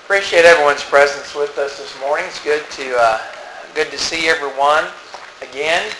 Appreciate everyone's presence with us this morning. It's good to see everyone again.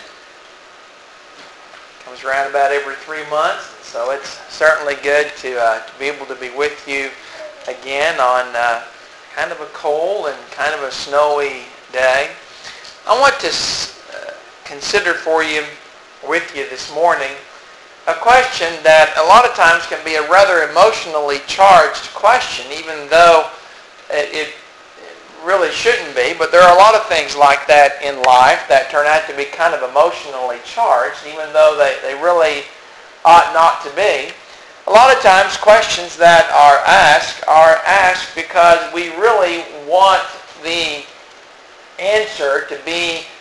Comes around about every 3 months, so it's certainly good to be able to be with you again on kind of a cold and kind of a snowy day. I want to consider with you this morning a question that a lot of times can be a rather emotionally charged question, even though it really shouldn't be, but there are a lot of things like that in life that turn out to be kind of emotionally charged, even though they really ought not to be. A lot of times questions that are asked because we really want the answer to be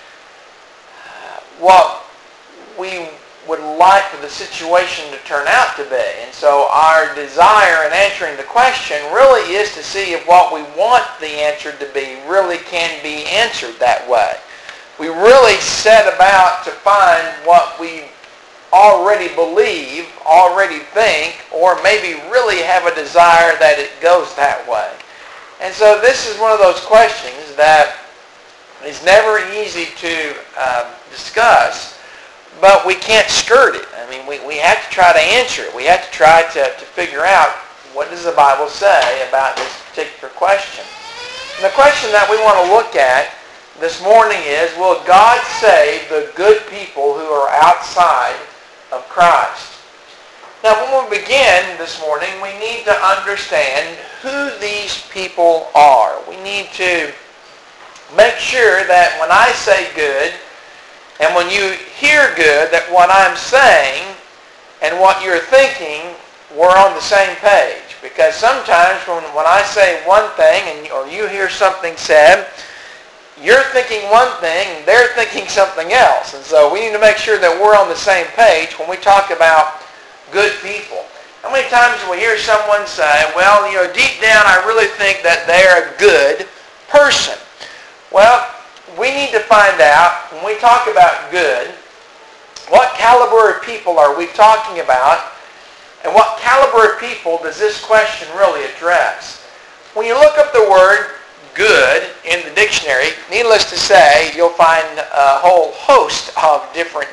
what we would like for the situation to turn out to be. And so our desire in answering the question really is to see if what we want the answer to be really can be answered that way. We really set about to find what we already believe, already think, or maybe really have a desire that it goes that way. And so this is one of those questions that is never easy to discuss, but we can't skirt it. I mean, we have to try to answer it. We have to try to figure out what does the Bible say about this particular question. And the question that we want to look at this morning is, will God save the good people who are outside of Christ? Now, when we begin this morning, we need to understand who these people are. We need to make sure that when I say good, and when you hear good, that what I'm saying and what you're thinking, we're on the same page. Because sometimes when I say one thing or you hear something said, you're thinking one thing and they're thinking something else. And so we need to make sure that we're on the same page when we talk about good people. How many times do we hear someone say, well, deep down I really think that they're a good person? Well, we need to find out, when we talk about good, what caliber of people are we talking about, and what caliber of people does this question really address? When you look up the word good in the dictionary, needless to say, you'll find a whole host of different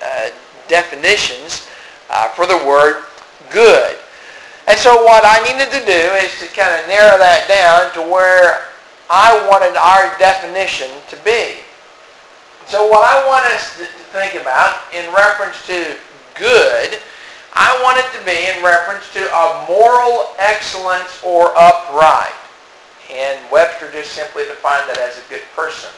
definitions for the word good. And so what I needed to do is to kind of narrow that down to where I wanted our definition to be. So what I want us to think about in reference to good, I want it to be in reference to a moral excellence or upright. And Webster just simply defined that as a good person.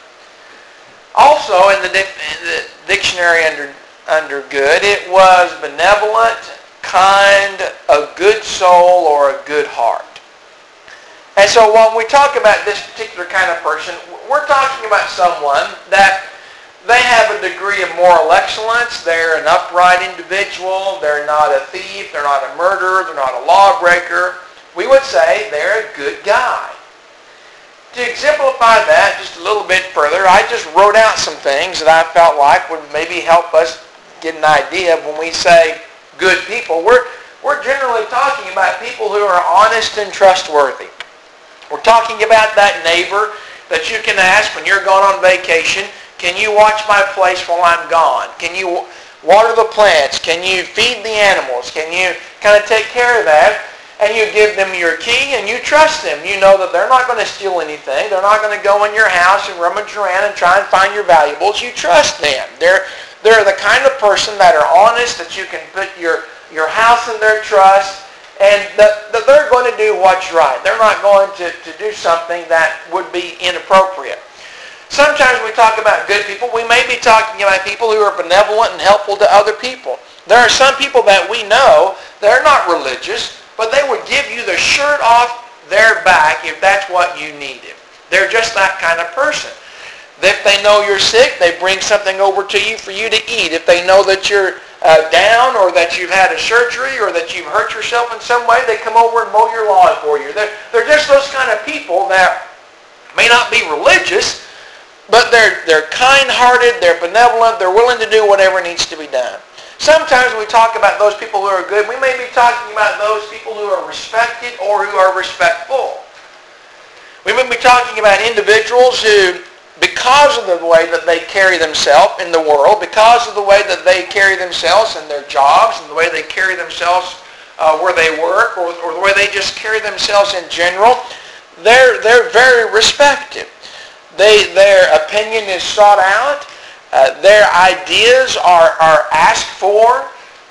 Also in the dictionary under good, it was benevolent, kind, a good soul, or a good heart. And so when we talk about this particular kind of person, we're talking about someone that they have a degree of moral excellence. They're an upright individual. They're not a thief. They're not a murderer. They're not a lawbreaker. We would say they're a good guy. To exemplify that just a little bit further, I just wrote out some things that I felt like would maybe help us get an idea of when we say good people. We're generally talking about people who are honest and trustworthy. We're talking about that neighbor that you can ask when you're going on vacation, can you watch my place while I'm gone? Can you water the plants? Can you feed the animals? Can you kind of take care of that? And you give them your key and you trust them. You know that they're not going to steal anything. They're not going to go in your house and rummage around and try and find your valuables. You trust them. They're the kind of person that are honest, that you can put your house in their trust, and that they're going to do what's right. They're not going to do something that would be inappropriate. Sometimes we talk about good people. We may be talking about people who are benevolent and helpful to other people. There are some people that we know, they're not religious, but they would give you the shirt off their back if that's what you needed. They're just that kind of person. If they know you're sick, they bring something over to you for you to eat. If they know that you're down, or that you've had a surgery, or that you've hurt yourself in some way, they come over and mow your lawn for you. They're just those kind of people that may not be religious, but they're kind-hearted, they're benevolent, they're willing to do whatever needs to be done. Sometimes when we talk about those people who are good, we may be talking about those people who are respected or who are respectful. We may be talking about individuals who, because of the way that they carry themselves in the world, because of the way that they carry themselves in their jobs, and the way they carry themselves where they work, or the way they just carry themselves in general, they're very respected. Their opinion is sought out. Their ideas are asked for.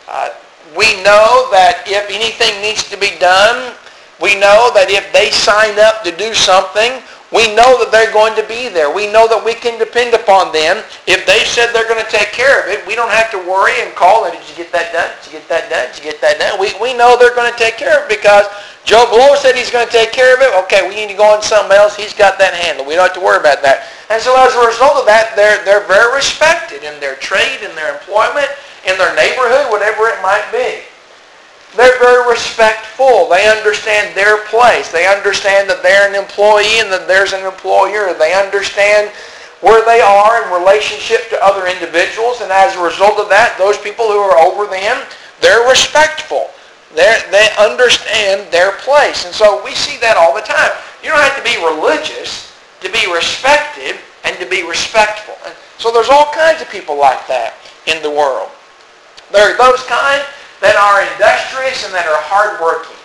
We know that if anything needs to be done, we know that if they sign up to do something, we know that they're going to be there. We know that we can depend upon them. If they said they're going to take care of it, we don't have to worry and call them, did you get that done? Did you get that done? Did you get that done? We know they're going to take care of it because Joe Blow said he's going to take care of it. Okay, we need to go on to something else. He's got that handled. We don't have to worry about that. And so as a result of that, they're very respected in their trade, in their employment, in their neighborhood, whatever it might be. They're very respectful. They understand their place. They understand that they're an employee and that there's an employer. They understand where they are in relationship to other individuals, and as a result of that, those people who are over them, they're respectful. They understand their place. And so we see that all the time. You don't have to be religious to be respected and to be respectful. And so there's all kinds of people like that in the world. There are those kind that are industrious and that are hardworking.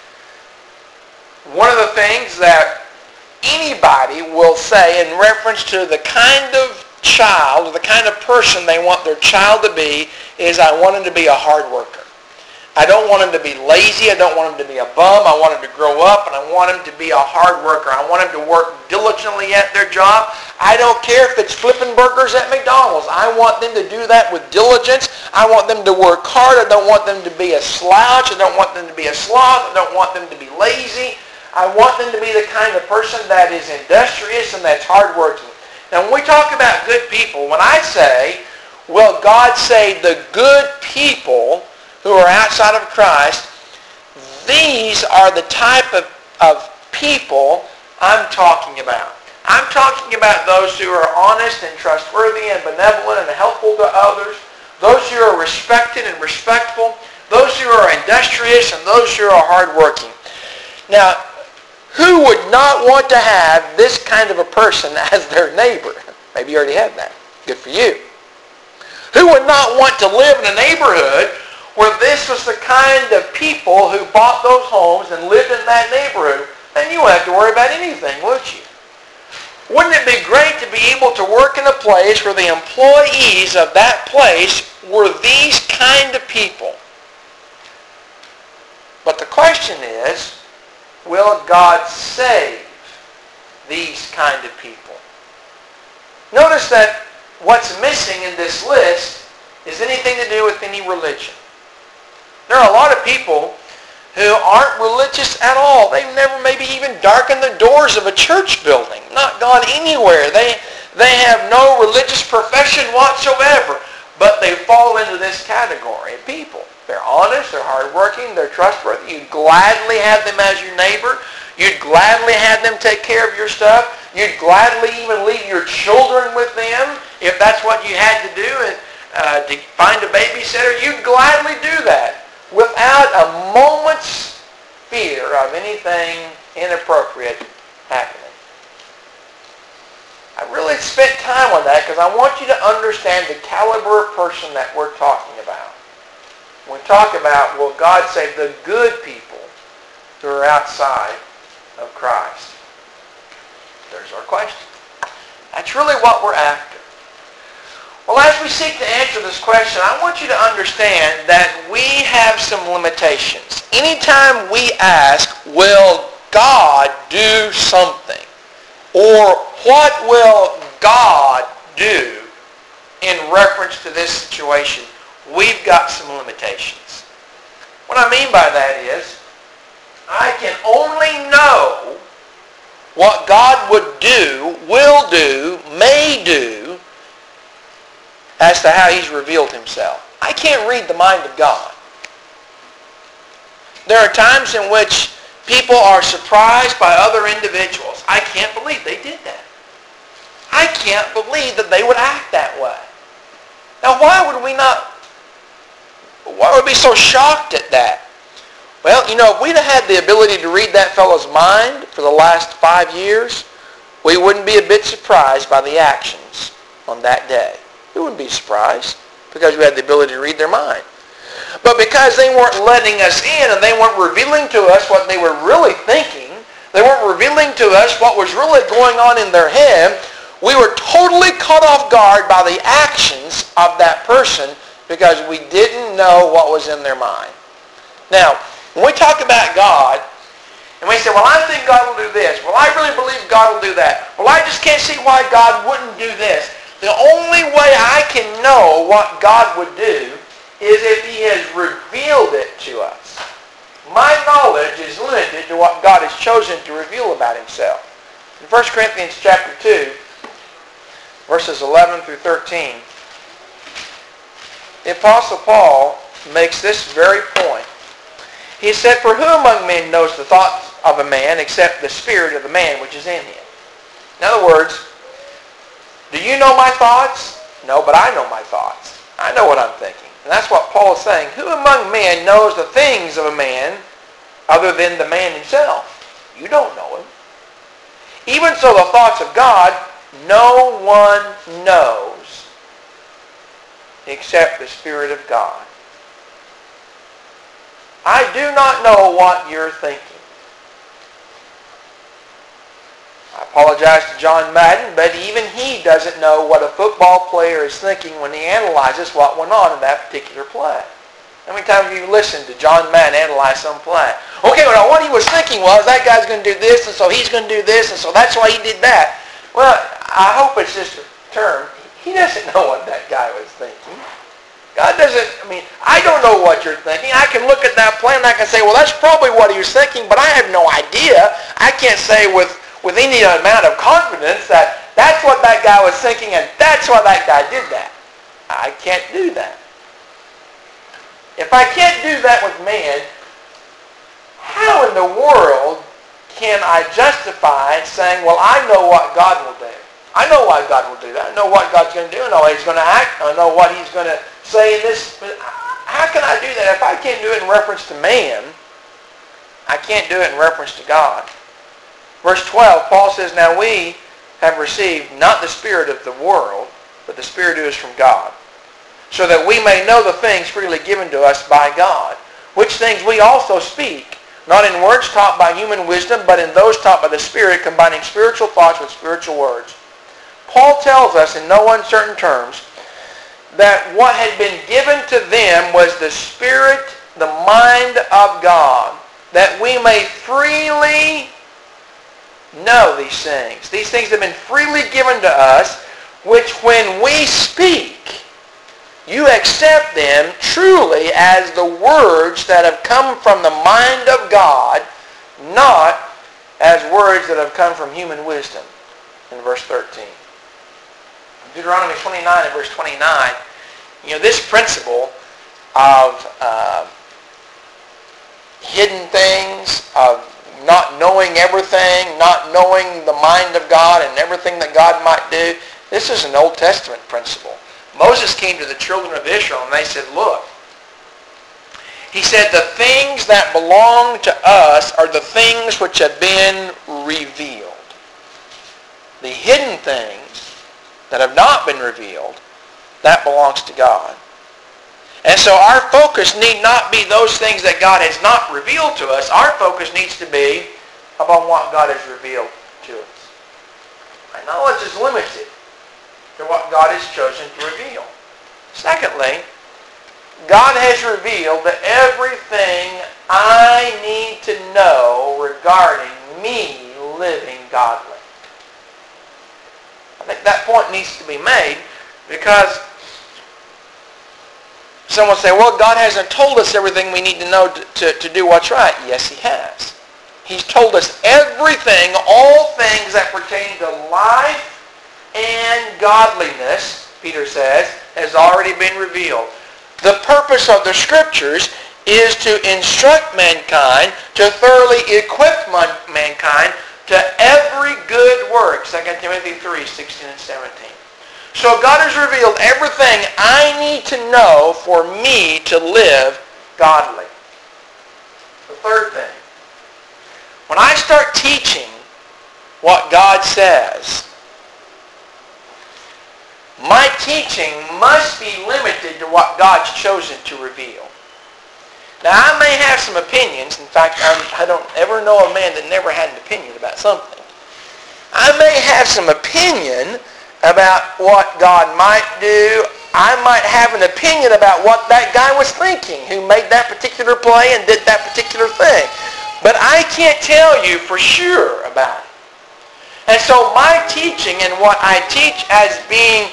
One of the things that anybody will say in reference to the kind of child or the kind of person they want their child to be is, I want him to be a hard worker. I don't want him to be lazy. I don't want him to be a bum. I want him to grow up, and I want him to be a hard worker. I want him to work diligently at their job. I don't care if it's flipping burgers at McDonald's. I want them to do that with diligence. I want them to work hard. I don't want them to be a slouch. I don't want them to be a sloth. I don't want them to be lazy. I want them to be the kind of person that is industrious and that's hardworking. Now, when we talk about good people, when I say, will God save the good people who are outside of Christ, these are the type of people I'm talking about. I'm talking about those who are honest and trustworthy and benevolent and helpful to others, those who are respected and respectful, those who are industrious, and those who are hardworking. Now, who would not want to have this kind of a person as their neighbor? Maybe you already have that. Good for you. Who would not want to live in a neighborhood where this was the kind of people who bought those homes and lived in that neighborhood? Then you wouldn't have to worry about anything, would you? Wouldn't it be great to be able to work in a place where the employees of that place were these kind of people? But the question is, will God save these kind of people? Notice that what's missing in this list is anything to do with any religion. There are a lot of people who aren't religious at all. They've never maybe even darkened the doors of a church building, not gone anywhere. They have no religious profession whatsoever, but they fall into this category of people. They're honest, they're hardworking, they're trustworthy. You'd gladly have them as your neighbor. You'd gladly have them take care of your stuff. You'd gladly even leave your children with them if that's what you had to do, and to find a babysitter. You'd gladly do that without a moment's fear of anything inappropriate happening. I really spent time on that because I want you to understand the caliber of person that we're talking about. When we talk about, will God save the good people who are outside of Christ? There's our question. That's really what we're after. Well, as we seek to answer this question, I want you to understand that we have some limitations. Anytime we ask, will God do something? Or what will God do in reference to this situation? We've got some limitations. What I mean by that is, I can only know what God would do, will do, may do, as to how he's revealed himself. I can't read the mind of God. There are times in which people are surprised by other individuals. I can't believe they did that. I can't believe that they would act that way. Now, why would we be so shocked at that? Well, if we'd have had the ability to read that fellow's mind for the last 5 years, we wouldn't be a bit surprised by the actions on that day. We wouldn't be surprised because we had the ability to read their mind. But because they weren't letting us in and they weren't revealing to us what they were really thinking, they weren't revealing to us what was really going on in their head, we were totally caught off guard by the actions of that person because we didn't know what was in their mind. Now, when we talk about God, and we say, well, I think God will do this. Well, I really believe God will do that. Well, I just can't see why God wouldn't do this. The only way I can know what God would do is if he has revealed it to us. My knowledge is limited to what God has chosen to reveal about himself. In 1 Corinthians chapter 2, verses 11 through 13, the Apostle Paul makes this very point. He said, for who among men knows the thoughts of a man except the spirit of the man which is in him? In other words, do you know my thoughts? No, but I know my thoughts. I know what I'm thinking. And that's what Paul is saying. Who among men knows the things of a man other than the man himself? You don't know him. Even so, the thoughts of God, no one knows except the Spirit of God. I do not know what you're thinking. I apologize to John Madden, but even he doesn't know what a football player is thinking when he analyzes what went on in that particular play. How many times have you listened to John Madden analyze some play? Okay, well, what he was thinking was that guy's going to do this, and so he's going to do this, and so that's why he did that. Well, I hope it's just a term. He doesn't know what that guy was thinking. God doesn't, I don't know what you're thinking. I can look at that plan and I can say, well, that's probably what he was thinking, but I have no idea. I can't say with any amount of confidence that that's what that guy was thinking and that's why that guy did that. I can't do that. If I can't do that with man, how in the world can I justify saying, well, I know what God will do. I know why God will do that. I know what God's going to do. I know how he's going to act. I know what he's going to say in this. But how can I do that? If I can't do it in reference to man, I can't do it in reference to God. Verse 12, Paul says, now we have received not the spirit of the world, but the Spirit who is from God, so that we may know the things freely given to us by God, which things we also speak, not in words taught by human wisdom, but in those taught by the Spirit, combining spiritual thoughts with spiritual words. Paul tells us in no uncertain terms that what had been given to them was the Spirit, the mind of God, that we may freely know these things. These things have been freely given to us, which when we speak, you accept them truly as the words that have come from the mind of God, not as words that have come from human wisdom. In verse 13. Deuteronomy 29 and verse 29, this principle of hidden things, of not knowing everything, not knowing the mind of God and everything that God might do, this is an Old Testament principle. Moses came to the children of Israel and they said, look, he said, the things that belong to us are the things which have been revealed. The hidden things that have not been revealed, that belongs to God. And so our focus need not be those things that God has not revealed to us. Our focus needs to be upon what God has revealed to us. Our knowledge is limited to what God has chosen to reveal. Secondly, God has revealed that everything I need to know regarding me living godly. I think that point needs to be made because someone say, well, God hasn't told us everything we need to know to do what's right. Yes, he has. He's told us everything, all things that pertain to life and godliness, Peter says, has already been revealed. The purpose of the Scriptures is to instruct mankind, to thoroughly equip mankind to every good work. 2 Timothy 3, 16 and 17. So God has revealed everything I need to know for me to live godly. The third thing. When I start teaching what God says, my teaching must be limited to what God's chosen to reveal. Now, I may have some opinions. In fact, I don't ever know a man that never had an opinion about something. I may have some opinion about what God might do. I might have an opinion about what that guy was thinking who made that particular play and did that particular thing. But I can't tell you for sure about it. And so my teaching and what I teach as being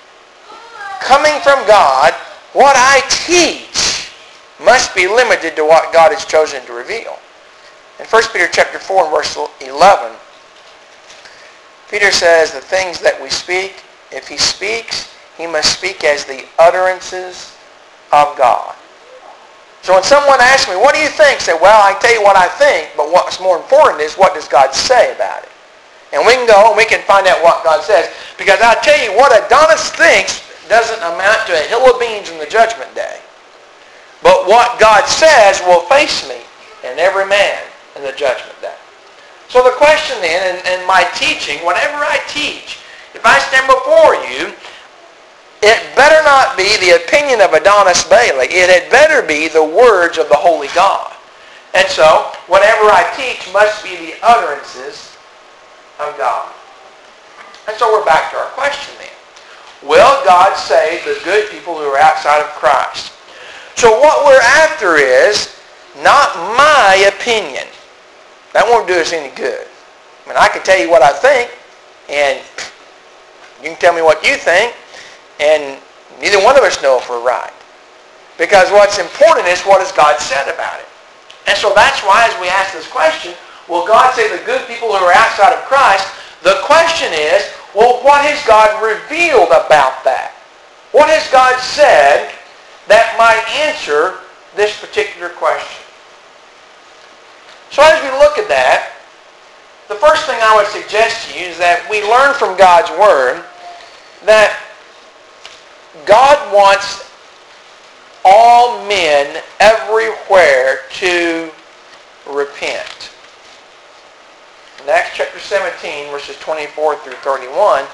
coming from God, what I teach must be limited to what God has chosen to reveal. In 1 Peter chapter 4 and verse 11, Peter says, the things that we speak, if he speaks, he must speak as the utterances of God. So when someone asks me, what do you think? I say, well, I can tell you what I think, but what's more important is what does God say about it? And we can go and we can find out what God says. Because I'll tell you, what Adonis thinks doesn't amount to a hill of beans in the judgment day. But what God says will face me and every man in the judgment day. So the question then, in my teaching, whatever I teach, if I stand before you, it better not be the opinion of Adonis Bailey. It had better be the words of the Holy God. And so, whatever I teach must be the utterances of God. And so we're back to our question then. Will God save the good people who are outside of Christ? So what we're after is not my opinion. That won't do us any good. I mean, I can tell you what I think, and you can tell me what you think, and neither one of us know if we're right. Because what's important is what has God said about it. And so that's why as we ask this question, will God save the good people who are outside of Christ? The question is, well, what has God revealed about that? What has God said that might answer this particular question? So as we look at that, the first thing I would suggest to you is that we learn from God's Word that God wants all men everywhere to repent. In Acts chapter 17, verses 24 through 31,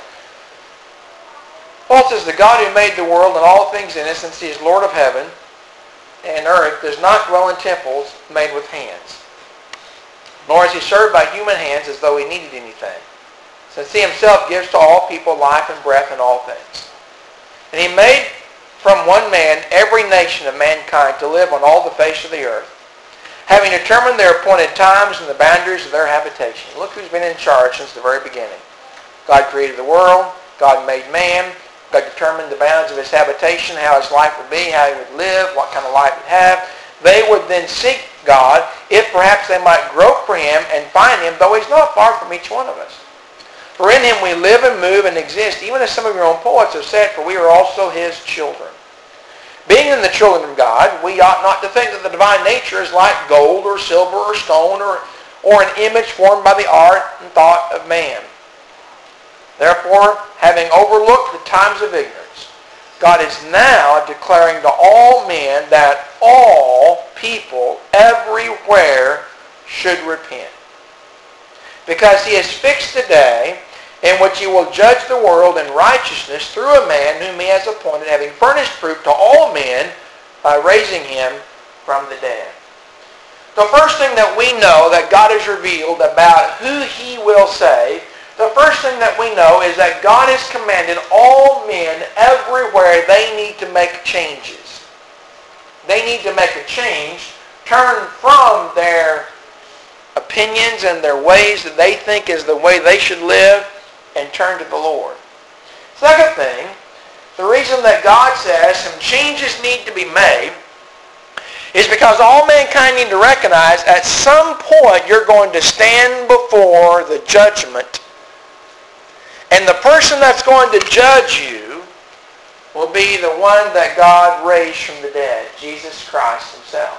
Paul says, the God who made the world and all things in it, since he is Lord of heaven and earth, does not dwell in temples made with hands, nor is he served by human hands as though he needed anything, since he himself gives to all people life and breath and all things. And he made from one man every nation of mankind to live on all the face of the earth, having determined their appointed times and the boundaries of their habitation. Look who's been in charge since the very beginning. God created the world. God made man. God determined the bounds of his habitation, how his life would be, how he would live, what kind of life he'd have. They would then seek God, if perhaps they might grope for him and find him, though he's not far from each one of us. For in him we live and move and exist, even as some of your own poets have said, for we are also his children. Being in the children of God, we ought not to think that the divine nature is like gold or silver or stone or an image formed by the art and thought of man. Therefore, having overlooked the times of ignorance, God is now declaring to all men that all people everywhere should repent. Because he has fixed a day in which he will judge the world in righteousness through a man whom he has appointed, having furnished proof to all men by raising him from the dead. The first thing that we know that God has revealed about who he will save, the first thing that we know is that God has commanded all men everywhere they need to make changes. They need to make a change, turn from their opinions and their ways that they think is the way they should live, and turn to the Lord. Second thing, the reason that God says some changes need to be made is because all mankind need to recognize at some point you're going to stand before the judgment, and the person that's going to judge you will be the one that God raised from the dead, Jesus Christ himself.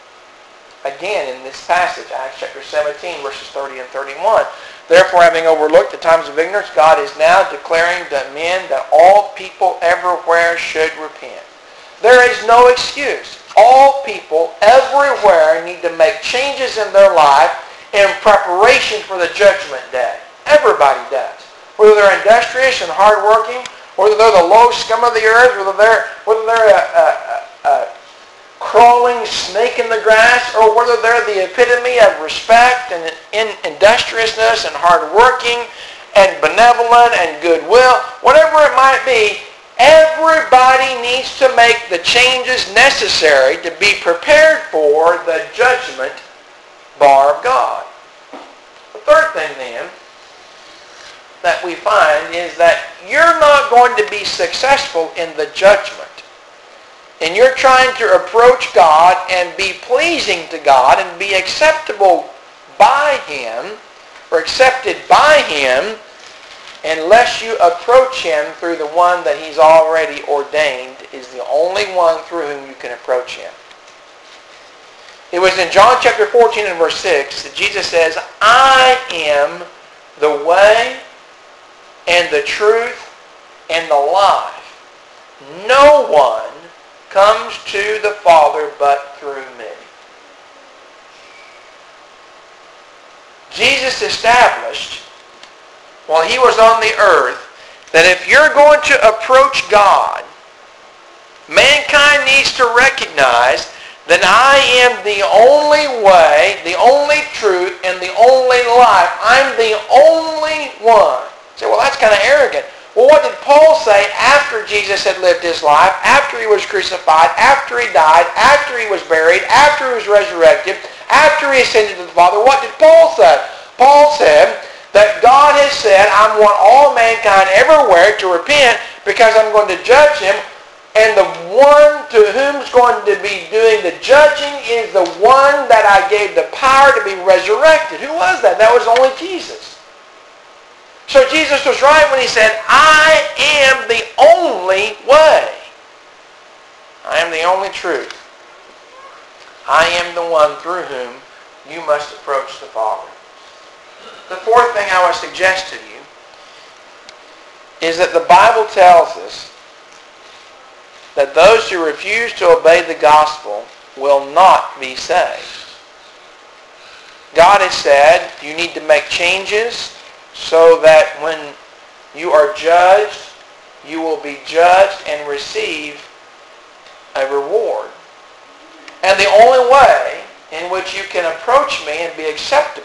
Again, in this passage, Acts chapter 17, verses 30 and 31, therefore, having overlooked the times of ignorance, God is now declaring to men that all people everywhere should repent. There is no excuse. all people everywhere need to make changes in their life in preparation for the judgment day. Everybody does. Whether they're industrious and hardworking, whether they're the low scum of the earth, whether they're a crawling snake in the grass, or whether they're the epitome of respect and industriousness and hardworking and benevolent and goodwill, whatever it might be, everybody needs to make the changes necessary to be prepared for the judgment bar of God. The third thing then that we find is that you're not going to be successful in the judgment. And you're trying to approach God and be pleasing to God and be acceptable by Him or accepted by Him unless you approach Him through the one that He's already ordained is the only one through whom you can approach Him. It was in John chapter 14 and verse 6 that Jesus says, I am the way and the truth and the life. No one comes to the Father but through me. Jesus established while He was on the earth that if you're going to approach God, mankind needs to recognize that I am the only way, the only truth, and the only life. I'm the only one. You say, well, that's kind of arrogant. Well, what did Paul say after Jesus had lived His life, after He was crucified, after He died, after He was buried, after He was resurrected, after He ascended to the Father? What did Paul say? Paul said that God has said, I want all mankind everywhere to repent because I'm going to judge them. And the one to whom's going to be doing the judging is the one that I gave the power to be resurrected. Who was that? That was only Jesus. So Jesus was right when He said, I am the only way. I am the only truth. I am the one through whom you must approach the Father. The fourth thing I would suggest to you is that the Bible tells us that those who refuse to obey the gospel will not be saved. God has said you need to make changes so that when you are judged, you will be judged and receive a reward. And the only way in which you can approach me and be accepted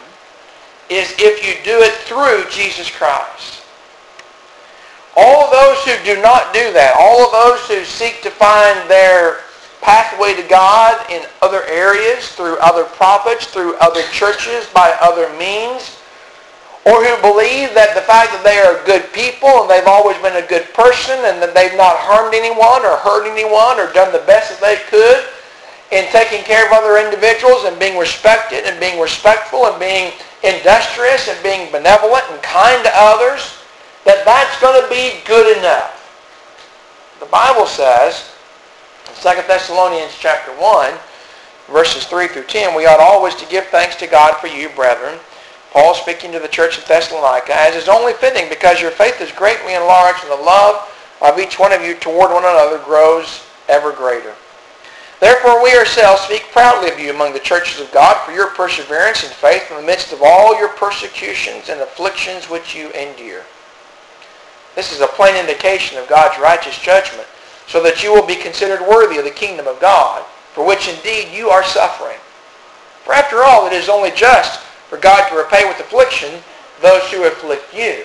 is if you do it through Jesus Christ. All of those who do not do that, all of those who seek to find their pathway to God in other areas, through other prophets, through other churches, by other means, or who believe that the fact that they are good people and they've always been a good person and that they've not harmed anyone or hurt anyone or done the best that they could in taking care of other individuals and being respected and being respectful and being industrious and being benevolent and kind to others, that's going to be good enough. The Bible says in 2 Thessalonians chapter 1, verses 3 through 10, we ought always to give thanks to God for you, brethren. Paul speaking to the church of Thessalonica, as is only fitting, because your faith is greatly enlarged and the love of each one of you toward one another grows ever greater. Therefore we ourselves speak proudly of you among the churches of God for your perseverance and faith in the midst of all your persecutions and afflictions which you endure. This is a plain indication of God's righteous judgment, so that you will be considered worthy of the kingdom of God, for which indeed you are suffering. For after all, it is only just for God to repay with affliction those who afflict you,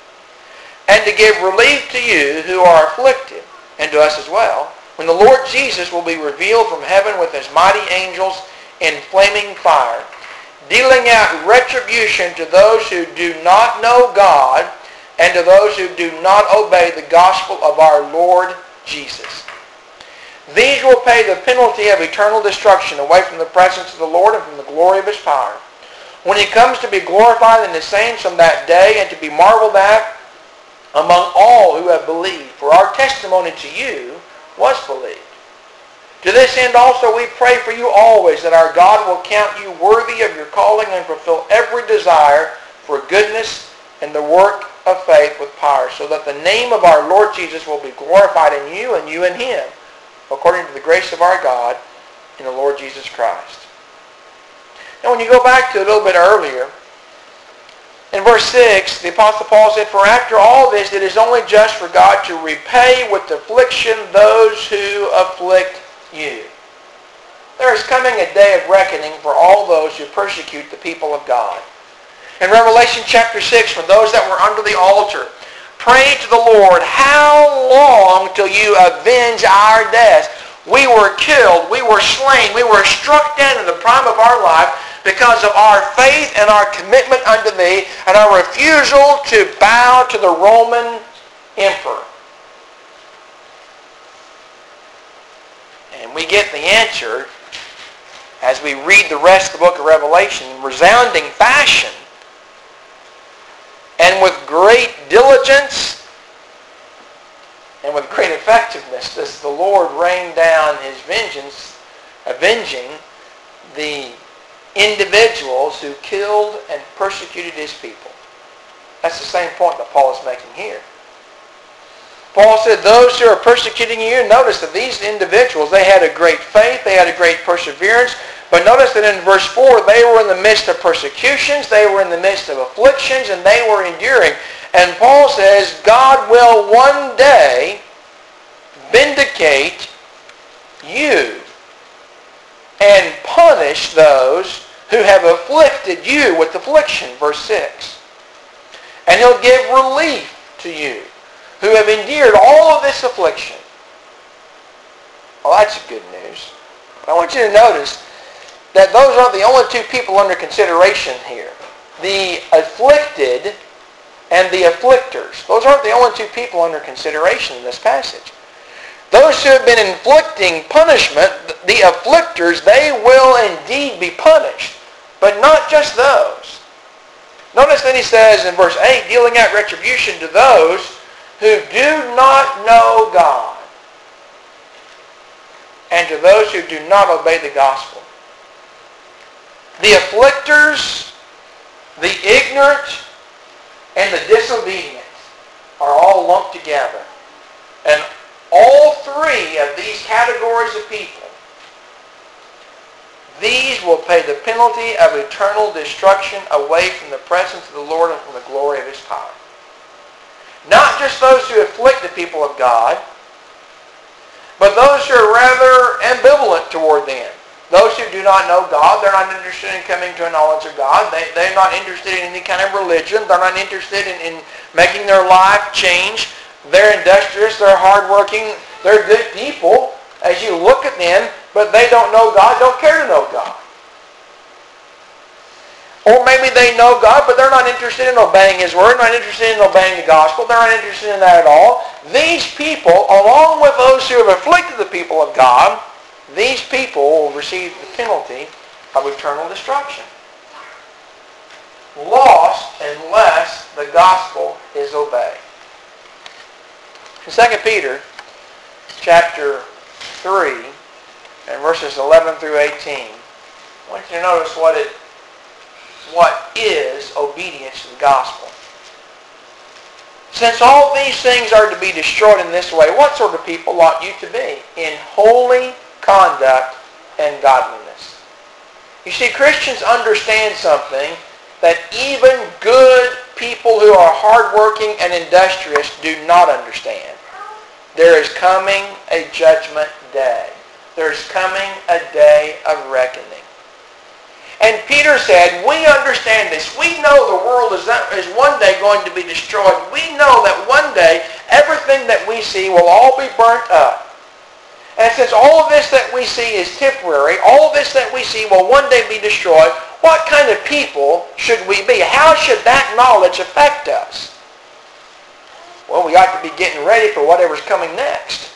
and to give relief to you who are afflicted, and to us as well, when the Lord Jesus will be revealed from heaven with His mighty angels in flaming fire, dealing out retribution to those who do not know God and to those who do not obey the gospel of our Lord Jesus. These will pay the penalty of eternal destruction away from the presence of the Lord and from the glory of His power, when He comes to be glorified in the saints on that day and to be marveled at among all who have believed. For our testimony to you was believed. To this end also we pray for you always, that our God will count you worthy of your calling and fulfill every desire for goodness and the work of faith with power, so that the name of our Lord Jesus will be glorified in you and you in Him, according to the grace of our God, in the Lord Jesus Christ. Now when you go back to a little bit earlier, in verse 6, the Apostle Paul said, "For after all this, it is only just for God to repay with affliction those who afflict you." There is coming a day of reckoning for all those who persecute the people of God. In Revelation chapter 6, for those that were under the altar, prayed to the Lord, "How long till you avenge our deaths? We were killed, we were slain, we were struck down in the prime of our life because of our faith and our commitment unto thee and our refusal to bow to the Roman emperor." And we get the answer as we read the rest of the book of Revelation in resounding fashion. And with great diligence and with great effectiveness does the Lord rain down his vengeance, avenging the individuals who killed and persecuted his people. That's the same point that Paul is making here. Paul said, those who are persecuting you, notice that these individuals, they had a great faith, they had a great perseverance, but notice that in verse 4, they were in the midst of persecutions, they were in the midst of afflictions, and they were enduring. And Paul says, God will one day vindicate you and punish those who have afflicted you with affliction, verse 6. And he'll give relief to you who have endured all of this affliction. Well, that's good news. I want you to notice that those aren't the only two people under consideration here. The afflicted and the afflictors. Those aren't the only two people under consideration in this passage. Those who have been inflicting punishment, the afflictors, they will indeed be punished. But not just those. Notice that he says in verse 8, dealing out retribution to those who do not know God and to those who do not obey the gospel. The afflictors, the ignorant, and the disobedient are all lumped together. And all three of these categories of people, these will pay the penalty of eternal destruction away from the presence of the Lord and from the glory of his power. Not just those who afflict the people of God, but those who are rather ambivalent toward them. Those who do not know God, they're not interested in coming to a knowledge of God. They're not interested in any kind of religion. They're not interested in making their life change. They're industrious, they're hardworking, they're good people as you look at them, but they don't know God, don't care to know God. Or maybe they know God, but they're not interested in obeying his word, not interested in obeying the gospel. They're not interested in that at all. These people, along with those who have afflicted the people of God, these people will receive the penalty of eternal destruction. Lost unless the gospel is obeyed. In 2 Peter chapter 3 and verses 11 through 18, I want you to notice what is obedience to the gospel. Since all these things are to be destroyed in this way, what sort of people ought you to be? In holy conduct and godliness. You see, Christians understand something that even good people who are hardworking and industrious do not understand. There is coming a judgment day. There is coming a day of reckoning. And Peter said, we understand this. We know the world is one day going to be destroyed. We know that one day everything that we see will all be burnt up. And since all of this that we see is temporary, all of this that we see will one day be destroyed, what kind of people should we be? How should that knowledge affect us? Well, we ought to be getting ready for whatever's coming next.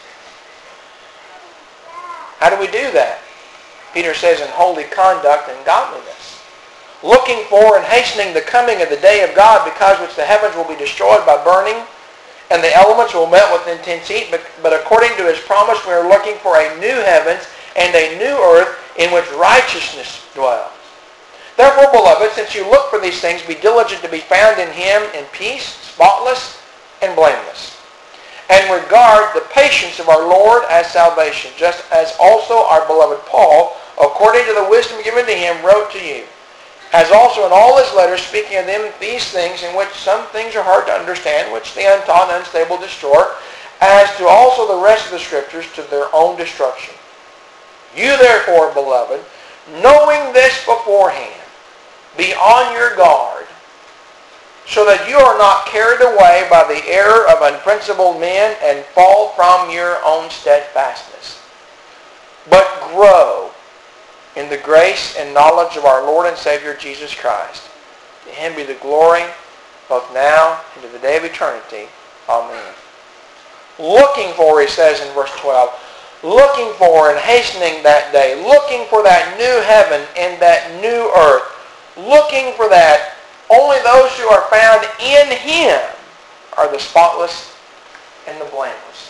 How do we do that? Peter says, in holy conduct and godliness. Looking for and hastening the coming of the day of God, because which the heavens will be destroyed by burning, and the elements will melt with intense heat. But according to his promise, we are looking for a new heavens and a new earth in which righteousness dwells. Therefore, beloved, since you look for these things, be diligent to be found in him in peace, spotless, and blameless. and regard the patience of our Lord as salvation, just as also our beloved Paul, according to the wisdom given to him, wrote to you. As also in all his letters, speaking of them these things, in which some things are hard to understand, which the untaught and unstable distort, as to also the rest of the Scriptures, to their own destruction. You therefore, beloved, knowing this beforehand, be on your guard, so that you are not carried away by the error of unprincipled men and fall from your own steadfastness, but grow in the grace and knowledge of our Lord and Savior Jesus Christ. To him be the glory, both now and to the day of eternity. Amen. Looking for, he says in verse 12, looking for and hastening that day, looking for that new heaven and that new earth, looking for that. Only those who are found in him are the spotless and the blameless.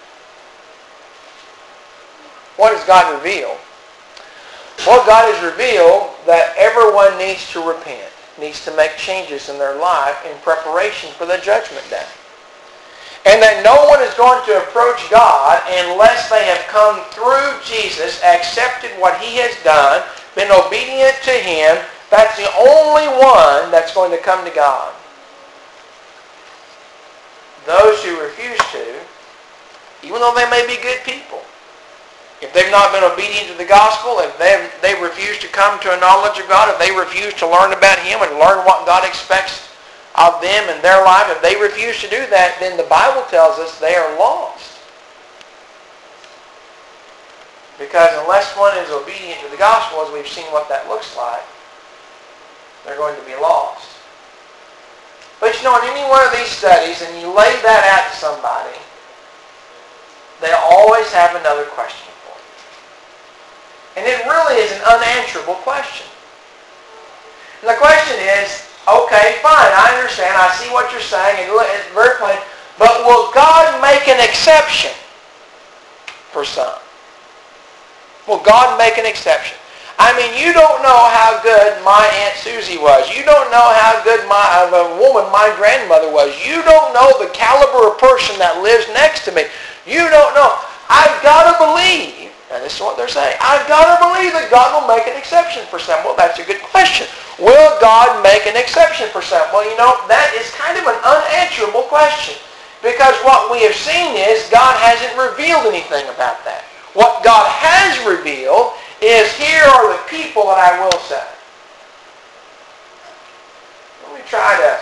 What does God reveal? Well, God has revealed that everyone needs to repent, needs to make changes in their life in preparation for the judgment day. And that no one is going to approach God unless they have come through Jesus, accepted what he has done, been obedient to him. That's the only one that's going to come to God. Those who refuse to, even though they may be good people, if they've not been obedient to the gospel, if they refuse to come to a knowledge of God, if they refuse to learn about him and learn what God expects of them in their life, if they refuse to do that, then the Bible tells us they are lost. Because unless one is obedient to the gospel, as we've seen what that looks like, they're going to be lost. But you know, in any one of these studies, and you lay that out to somebody, they always have another question for you. And it really is an unanswerable question. And the question is, okay, fine, I understand, I see what you're saying, and it's very plain, but will God make an exception for some? Will God make an exception? I mean, you don't know how good my Aunt Susie was. You don't know how good of a woman my grandmother was. You don't know the caliber of person that lives next to me. You don't know. I've got to believe, and this is what they're saying, I've got to believe that God will make an exception for some. Well, that's a good question. Will God make an exception for some? Well, you know, that is kind of an unanswerable question. Because what we have seen is God hasn't revealed anything about that. What God has revealed is, here are the people that I will say. Let me try to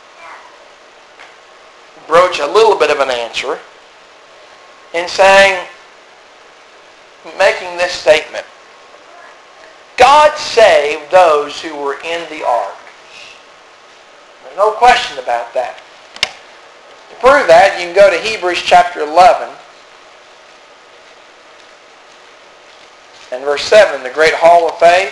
broach a little bit of an answer in saying, making this statement. God saved those who were in the ark. There's no question about that. To prove that, you can go to Hebrews chapter 11. And verse 7, the great hall of faith.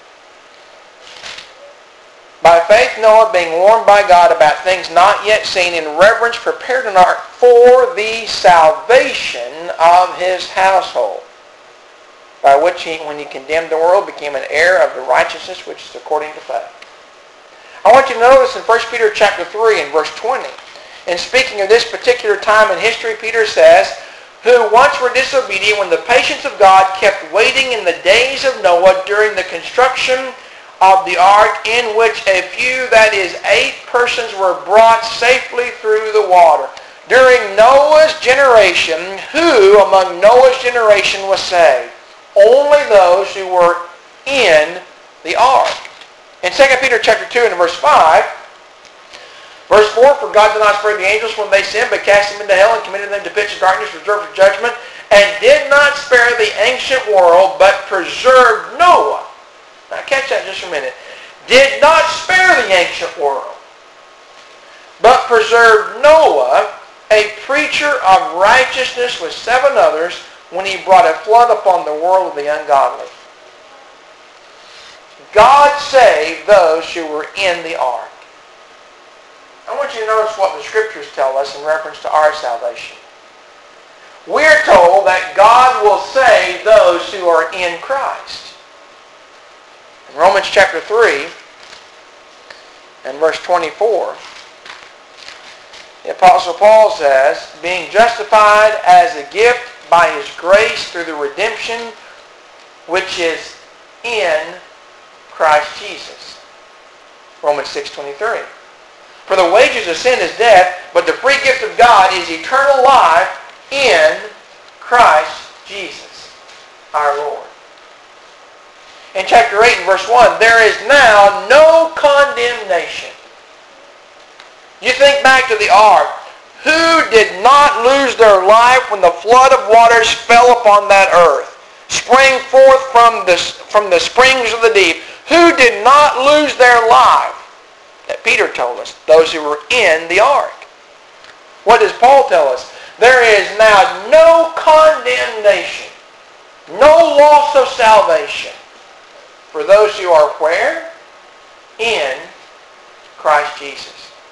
By faith Noah, being warned by God about things not yet seen, in reverence prepared an ark for the salvation of his household, by which he, when he condemned the world, became an heir of the righteousness which is according to faith. I want you to notice in 1 Peter chapter 3 and verse 20, in speaking of this particular time in history, Peter says, who once were disobedient when the patience of God kept waiting in the days of Noah during the construction of the ark, in which a few, that is 8 persons, were brought safely through the water. During Noah's generation, who among Noah's generation was saved? Only those who were in the ark. In 2 Peter chapter 2 and verse 5, verse 4, for God did not spare the angels when they sinned, but cast them into hell and committed them to pitch of darkness reserved for judgment, and did not spare the ancient world, but preserved Noah. Now catch that just for a minute. Did not spare the ancient world, but preserved Noah, a preacher of righteousness with 7 others, when he brought a flood upon the world of the ungodly. God saved those who were in the ark. I want you to notice what the Scriptures tell us in reference to our salvation. We're told that God will save those who are in Christ. In Romans chapter 3 and verse 24, The Apostle Paul says, being justified as a gift by His grace through the redemption which is in Christ Jesus. Romans 6:23. For the wages of sin is death, but the free gift of God is eternal life in Christ Jesus, our Lord. In chapter 8 and verse 1, there is now no condemnation. You think back to the ark. Who did not lose their life when the flood of waters fell upon that earth, sprang forth from the springs of the deep? Who did not lose their life? That Peter told us, those who were in the ark. What does Paul tell us? There is now no condemnation, no loss of salvation for those who are where? In Christ Jesus.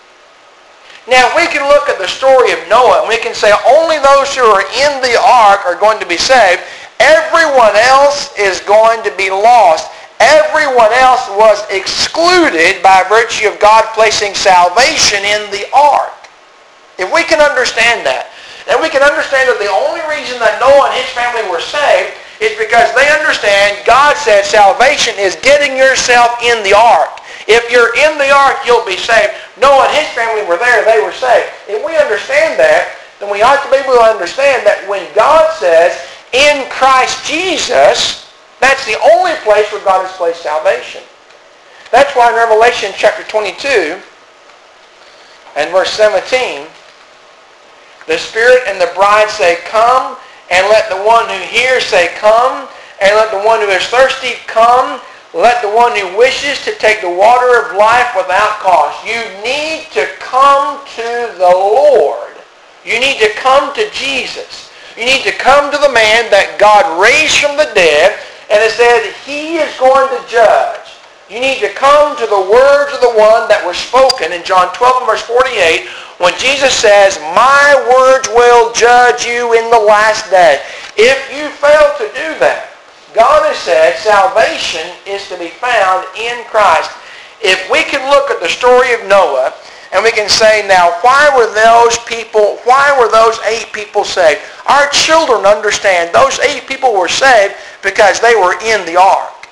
Now, if we can look at the story of Noah and we can say only those who are in the ark are going to be saved, everyone else is going to be lost. Everyone else was excluded by virtue of God placing salvation in the ark. If we can understand that, then we can understand that the only reason that Noah and his family were saved is because they understand God said salvation is getting yourself in the ark. If you're in the ark, you'll be saved. Noah and his family were there, they were saved. If we understand that, then we ought to be able to understand that when God says, in Christ Jesus, that's the only place where God has placed salvation. That's why in Revelation chapter 22 and verse 17, the Spirit and the bride say, come, and let the one who hears say, come, and let the one who is thirsty come. Let the one who wishes to take the water of life without cost. You need to come to the Lord. You need to come to Jesus. You need to come to the man that God raised from the dead, and it said He is going to judge. You need to come to the words of the one that were spoken in John 12 and verse 48, when Jesus says, my words will judge you in the last day. If you fail to do that, God has said salvation is to be found in Christ. If we can look at the story of Noah and we can say, now, why were those 8 people saved? Our children understand those 8 people were saved because they were in the ark.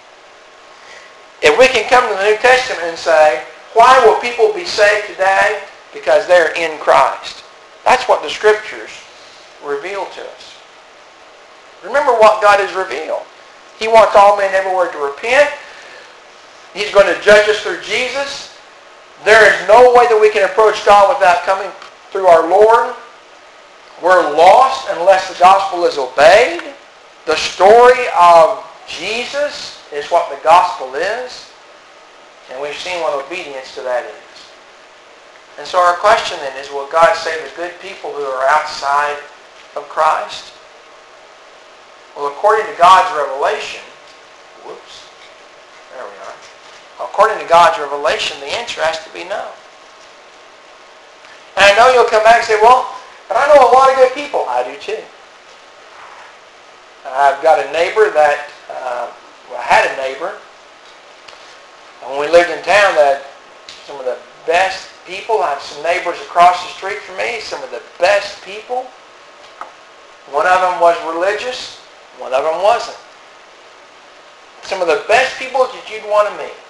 If we can come to the New Testament and say, why will people be saved today? Because they're in Christ. That's what the Scriptures reveal to us. Remember what God has revealed. He wants all men everywhere to repent. He's going to judge us through Jesus. There is no way that we can approach God without coming through our Lord. We're lost unless the gospel is obeyed. The story of Jesus is what the gospel is. And we've seen what obedience to that is. And so our question then is, will God save the good people who are outside of Christ? Well, according to God's revelation, there we are. According to God's revelation, the answer has to be no. And I know you'll come back and say, well, but I know a lot of good people. I do too. I've got a neighbor that, I had a neighbor, when we lived in town, that some of the best people. I have some neighbors across the street from me, some of the best people. One of them was religious. One of them wasn't. Some of the best people that you'd want to meet.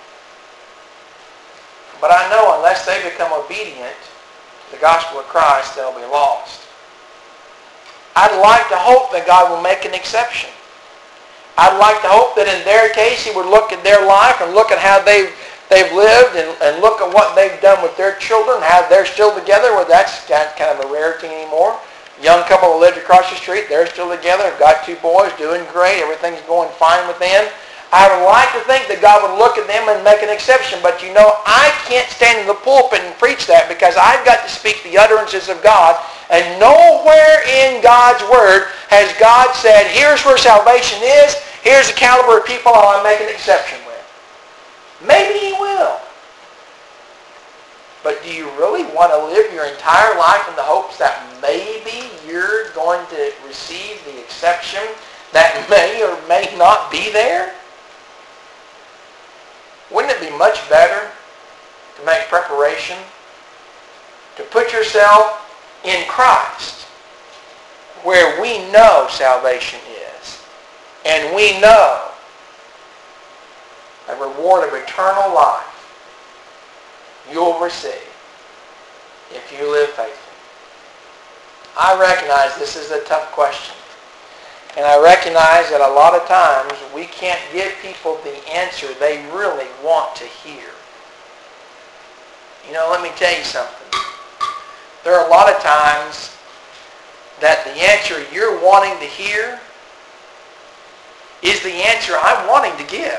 But I know unless they become obedient to the gospel of Christ, they'll be lost. I'd like to hope that God will make an exception. I'd like to hope that in their case He would look at their life and look at how they've lived and look at what they've done with their children, how they're still together. Well, that's kind of a rarity anymore. Young couple that lived across the street, they're still together. Have got 2 boys, doing great. Everything's going fine with them. I would like to think that God would look at them and make an exception. But you know, I can't stand in the pulpit and preach that because I've got to speak the utterances of God. And nowhere in God's Word has God said, here's where salvation is. Here's the caliber of people I'll make an exception with. Maybe He will. But do you really want to live your entire life in the hopes that maybe you're going to receive the exception that may or may not be there? Wouldn't it be much better to make preparation, to put yourself in Christ, where we know salvation is, and we know a reward of eternal life you'll receive if you live faithfully. I recognize this is a tough question. And I recognize that a lot of times we can't give people the answer they really want to hear. You know, let me tell you something. There are a lot of times that the answer you're wanting to hear is the answer I'm wanting to give.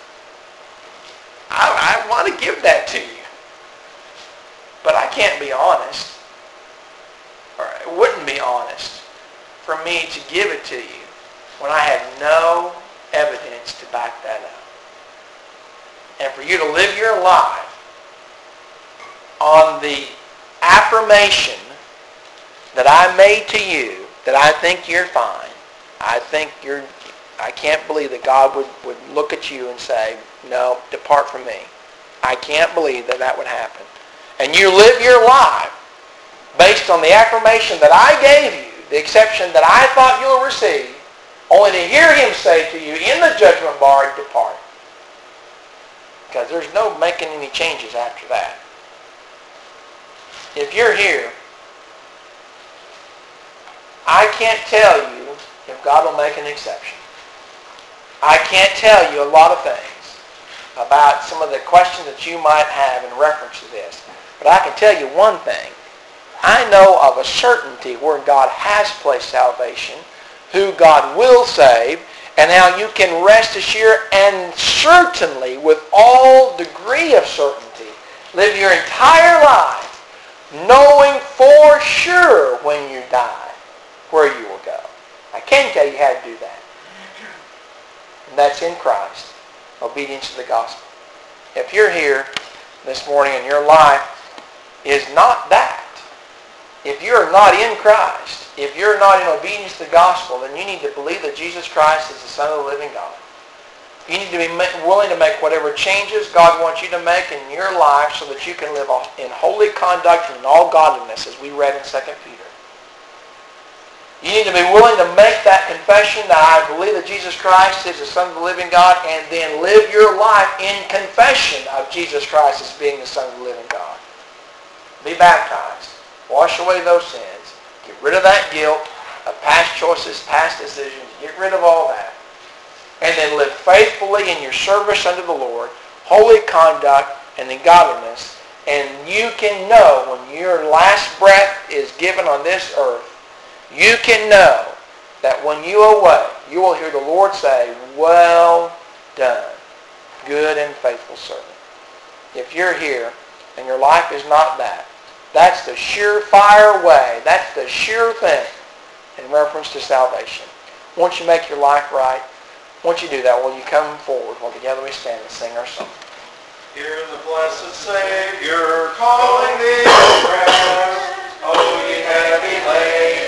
I want to give that to you. But I can't be honest. Or it wouldn't be honest for me to give it to you when I have no evidence to back that up. And for you to live your life on the affirmation that I made to you, that I think you're fine, I can't believe that God would look at you and say, no, depart from me. I can't believe that that would happen. And you live your life based on the affirmation that I gave you, the exception that I thought you would receive, only to hear him say to you in the judgment bar, depart. Because there's no making any changes after that. If you're here, I can't tell you if God will make an exception. I can't tell you a lot of things about some of the questions that you might have in reference to this. But I can tell you one thing. I know of a certainty where God has placed salvation, who God will save, and how you can rest assured and certainly, with all degree of certainty, live your entire life knowing for sure when you die where you will go. I can tell you how to do that. And that's in Christ. Obedience to the gospel. If you're here this morning and your life is not that, if you're not in Christ, if you're not in obedience to the gospel, then you need to believe that Jesus Christ is the Son of the living God. You need to be willing to make whatever changes God wants you to make in your life so that you can live in holy conduct and in all godliness, as we read in 2 Peter. You need to be willing to make that confession that I believe that Jesus Christ is the Son of the living God, and then live your life in confession of Jesus Christ as being the Son of the living God. Be baptized. Wash away those sins. Get rid of that guilt of past choices, past decisions. Get rid of all that. And then live faithfully in your service unto the Lord, holy conduct, and in godliness. And you can know when your last breath is given on this earth, you can know that when you are away, you will hear the Lord say, well done, good and faithful servant. If you're here and your life is not that, that's the surefire way. That's the sure thing in reference to salvation. Once you make your life right, once you do that, will you come forward while together we stand and sing our song? Hear the blessed Savior calling thee to rest. O ye heavy laden,